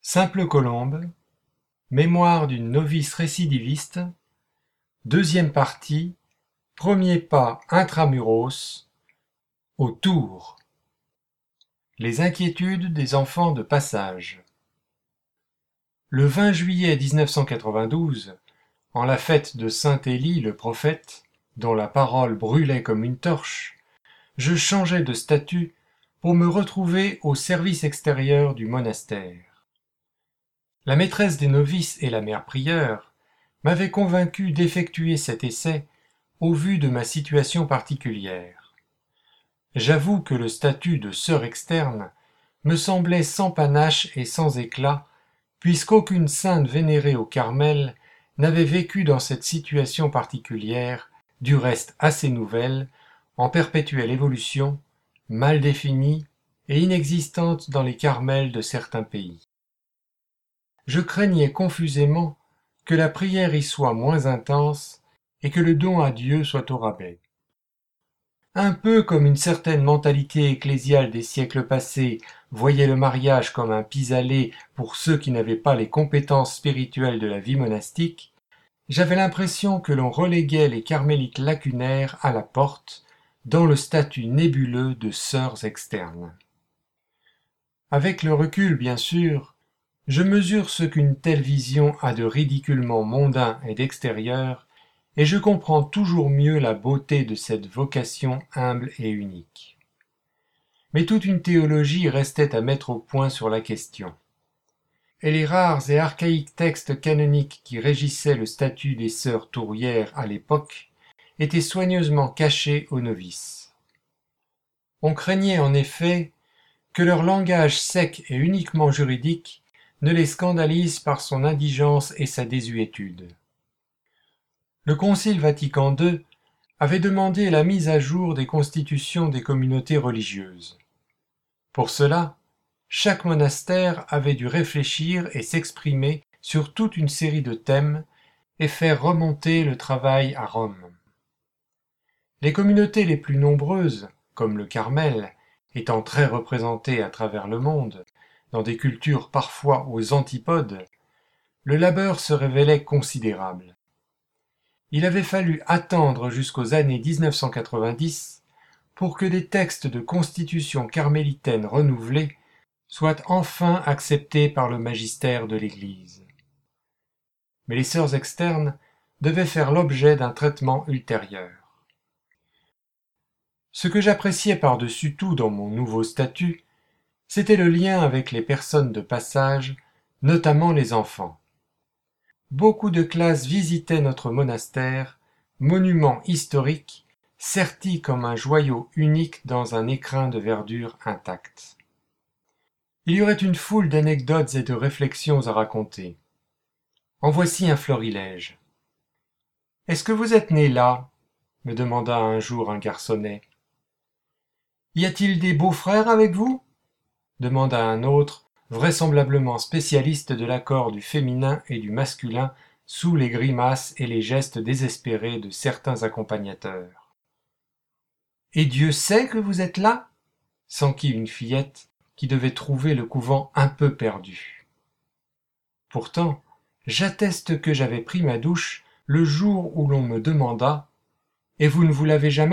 Simple colombe, mémoire d'une novice récidiviste, deuxième partie, premier pas intramuros, au Tour. Les inquiétudes des enfants de passage. Le 20 juillet 1992, en la fête de saint Élie le prophète, dont la parole brûlait comme une torche, je changeai de statut pour me retrouver au service extérieur du monastère. La maîtresse des novices et la mère prieure m'avaient convaincu d'effectuer cet essai au vu de ma situation particulière. J'avoue que le statut de sœur externe me semblait sans panache et sans éclat, puisqu'aucune sainte vénérée au Carmel n'avait vécu dans cette situation particulière, du reste assez nouvelle, en perpétuelle évolution, mal définie et inexistante dans les Carmels de certains pays. Je craignais confusément que la prière y soit moins intense et que le don à Dieu soit au rabais. Un peu comme une certaine mentalité ecclésiale des siècles passés voyait le mariage comme un pis-aller pour ceux qui n'avaient pas les compétences spirituelles de la vie monastique, j'avais l'impression que l'on reléguait les carmélites lacunaires à la porte, dans le statut nébuleux de sœurs externes. Avec le recul, bien sûr, je mesure ce qu'une telle vision a de ridiculement mondain et d'extérieur, et je comprends toujours mieux la beauté de cette vocation humble et unique. Mais toute une théologie restait à mettre au point sur la question. Et les rares et archaïques textes canoniques qui régissaient le statut des sœurs tourières à l'époque étaient soigneusement cachés aux novices. On craignait en effet que leur langage sec et uniquement juridique ne les scandalise par son indigence et sa désuétude. Le Concile Vatican II avait demandé la mise à jour des constitutions des communautés religieuses. Pour cela, chaque monastère avait dû réfléchir et s'exprimer sur toute une série de thèmes et faire remonter le travail à Rome. Les communautés les plus nombreuses, comme le Carmel, étant très représentées à travers le monde, dans des cultures parfois aux antipodes, le labeur se révélait considérable. Il avait fallu attendre jusqu'aux années 1990 pour que des textes de constitution carmélitaine renouvelés soient enfin acceptés par le magistère de l'Église. Mais les sœurs externes devaient faire l'objet d'un traitement ultérieur. Ce que j'appréciais par-dessus tout dans mon nouveau statut, c'était le lien avec les personnes de passage, notamment les enfants. Beaucoup de classes visitaient notre monastère, monument historique, serti comme un joyau unique dans un écrin de verdure intact. Il y aurait une foule d'anecdotes et de réflexions à raconter. En voici un florilège. « Est-ce que vous êtes né là ?» me demanda un jour un garçonnet. « Y a-t-il des beaux-frères avec vous ?» demanda un autre, vraisemblablement spécialiste de l'accord du féminin et du masculin sous les grimaces et les gestes désespérés de certains accompagnateurs. « Et Dieu sait que vous êtes là ?» s'enquit une fillette qui devait trouver le couvent un peu perdu. Pourtant, j'atteste que j'avais pris ma douche le jour où l'on me demanda « Et vous ne vous lavez jamais ?»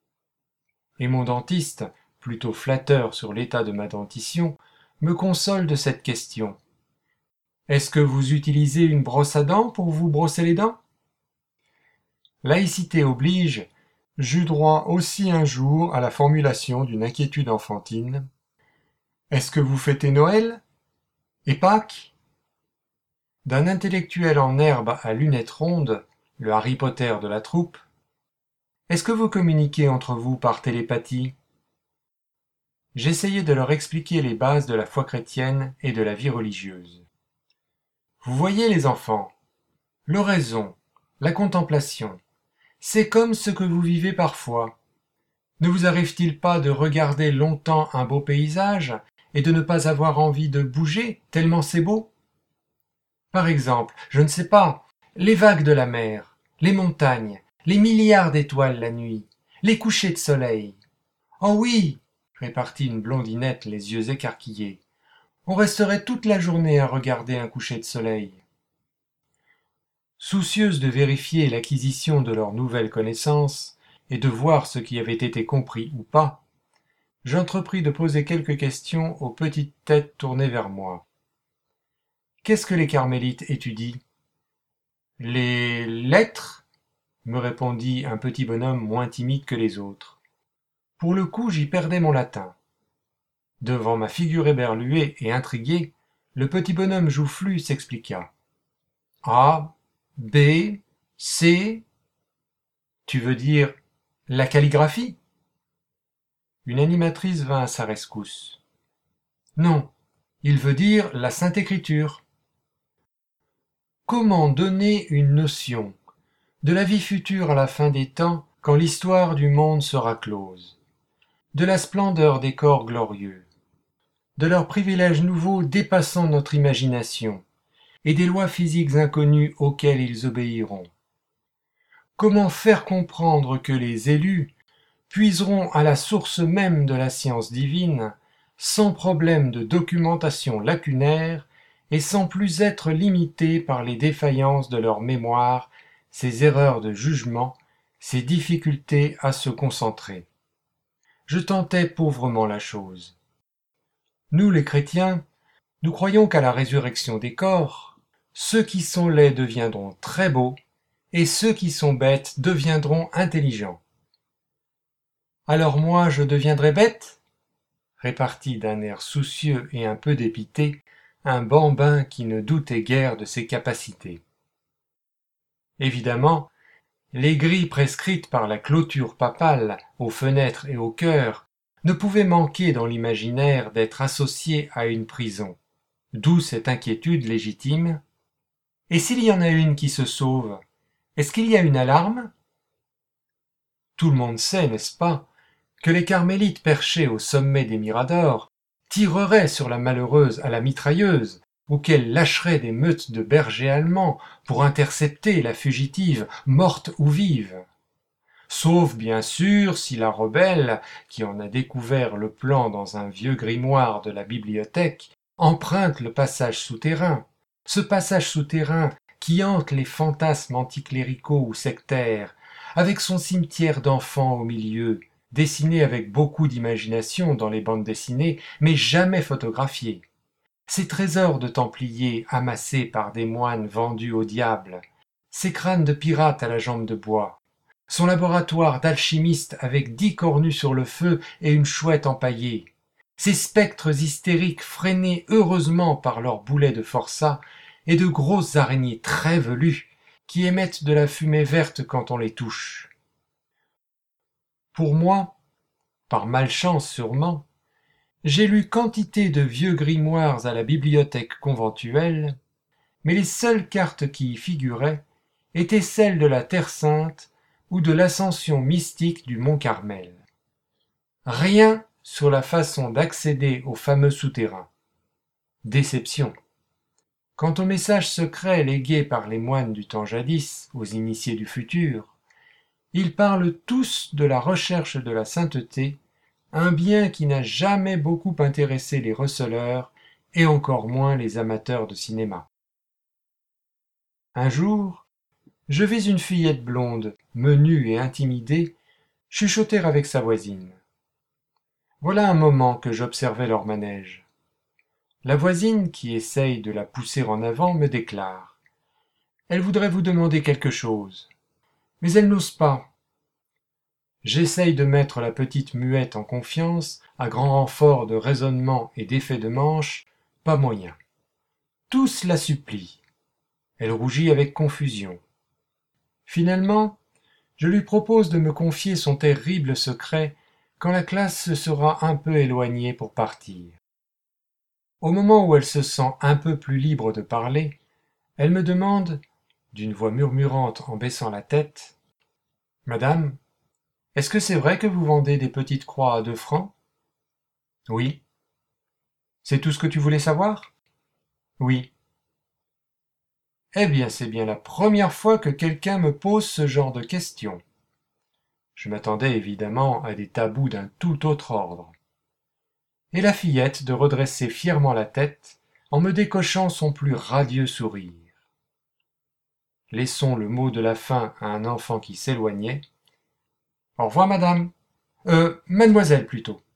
Et mon dentiste, plutôt flatteur sur l'état de ma dentition, me console de cette question. « Est-ce que vous utilisez une brosse à dents pour vous brosser les dents ?» Laïcité oblige, j'eus droit aussi un jour à la formulation d'une inquiétude enfantine. « Est-ce que vous fêtez Noël ? Et Pâques ?» D'un intellectuel en herbe à lunettes rondes, le Harry Potter de la troupe, « Est-ce que vous communiquez entre vous par télépathie ?» J'essayais de leur expliquer les bases de la foi chrétienne et de la vie religieuse. Vous voyez les enfants, l'oraison, la contemplation, c'est comme ce que vous vivez parfois. Ne vous arrive-t-il pas de regarder longtemps un beau paysage et de ne pas avoir envie de bouger tellement c'est beau ? Par exemple, je ne sais pas, les vagues de la mer, les montagnes, les milliards d'étoiles la nuit, les couchers de soleil. Oh oui, répartit une blondinette les yeux écarquillés. On resterait toute la journée à regarder un coucher de soleil. » Soucieuse de vérifier l'acquisition de leurs nouvelles connaissances et de voir ce qui avait été compris ou pas, j'entrepris de poser quelques questions aux petites têtes tournées vers moi. « Qu'est-ce que les carmélites étudient ? » ?»« Les lettres ?» me répondit un petit bonhomme moins timide que les autres. Pour le coup, j'y perdais mon latin. Devant ma figure éberluée et intriguée, le petit bonhomme joufflu s'expliqua. « A, B, C… Tu veux dire la calligraphie ?» Une animatrice vint à sa rescousse. « Non, il veut dire la Sainte Écriture. » Comment donner une notion de la vie future à la fin des temps quand l'histoire du monde sera close, de la splendeur des corps glorieux, de leurs privilèges nouveaux dépassant notre imagination et des lois physiques inconnues auxquelles ils obéiront? Comment faire comprendre que les élus puiseront à la source même de la science divine sans problème de documentation lacunaire et sans plus être limités par les défaillances de leur mémoire, ses erreurs de jugement, ses difficultés à se concentrer? Je tentais pauvrement la chose. Nous, les chrétiens, nous croyons qu'à la résurrection des corps, ceux qui sont laids deviendront très beaux, et ceux qui sont bêtes deviendront intelligents. Alors moi, je deviendrai bête ? Répartit d'un air soucieux et un peu dépité un bambin qui ne doutait guère de ses capacités. Évidemment, les grilles prescrites par la clôture papale aux fenêtres et aux chœurs ne pouvaient manquer dans l'imaginaire d'être associées à une prison, d'où cette inquiétude légitime. Et s'il y en a une qui se sauve, est-ce qu'il y a une alarme ? Tout le monde sait, n'est-ce pas, que les carmélites perchés au sommet des miradors tireraient sur la malheureuse à la mitrailleuse, ou qu'elles lâcheraient des meutes de bergers allemands pour intercepter la fugitive, morte ou vive. Sauf bien sûr si la rebelle, qui en a découvert le plan dans un vieux grimoire de la bibliothèque, emprunte le passage souterrain, ce passage souterrain qui hante les fantasmes anticléricaux ou sectaires, avec son cimetière d'enfants au milieu, dessiné avec beaucoup d'imagination dans les bandes dessinées, mais jamais photographié. Ces trésors de templiers amassés par des moines vendus au diable, ces crânes de pirates à la jambe de bois, son laboratoire d'alchimiste avec 10 cornues sur le feu et une chouette empaillée, ces spectres hystériques freinés heureusement par leurs boulets de forçat et de grosses araignées très velues qui émettent de la fumée verte quand on les touche. Pour moi, par malchance sûrement, j'ai lu quantité de vieux grimoires à la bibliothèque conventuelle, mais les seules cartes qui y figuraient étaient celles de la Terre Sainte ou de l'ascension mystique du mont Carmel. Rien sur la façon d'accéder au fameux souterrain. Déception. Quant aux messages secrets légués par les moines du temps jadis aux initiés du futur, ils parlent tous de la recherche de la sainteté, un bien qui n'a jamais beaucoup intéressé les receleurs et encore moins les amateurs de cinéma. Un jour, je vis une fillette blonde, menue et intimidée, chuchoter avec sa voisine. Voilà un moment que j'observais leur manège. La voisine, qui essaye de la pousser en avant, me déclare. Elle voudrait vous demander quelque chose, mais elle n'ose pas. J'essaye de mettre la petite muette en confiance, à grand renfort de raisonnement et d'effet de manche, pas moyen. Tous la supplient. Elle rougit avec confusion. Finalement, je lui propose de me confier son terrible secret quand la classe se sera un peu éloignée pour partir. Au moment où elle se sent un peu plus libre de parler, elle me demande, d'une voix murmurante en baissant la tête, « Madame, est-ce que c'est vrai que vous vendez des petites croix à 2 francs ? » ?»« Oui. » »« C'est tout ce que tu voulais savoir ? » ?»« Oui. » »« Eh bien, c'est bien la première fois que quelqu'un me pose ce genre de questions. » Je m'attendais évidemment à des tabous d'un tout autre ordre. et la fillette de redresser fièrement la tête en me décochant son plus radieux sourire. Laissons le mot de la fin à un enfant qui s'éloignait. Au revoir, madame. Mademoiselle plutôt.